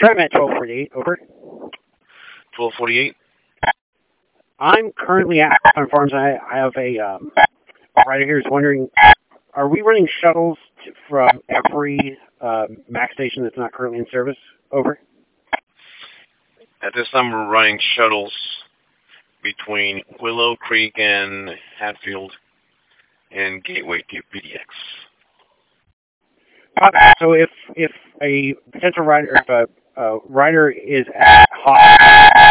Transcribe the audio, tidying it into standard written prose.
TriMet 1248, over. 1248. I'm currently at on Farms. I have a writer here is wondering, are we running shuttles from every MAC station that's not currently in service? Over. At this time, we're running shuttles between Willow Creek and Hatfield and Gateway to PDX. So if a potential rider, if a rider is at Hawk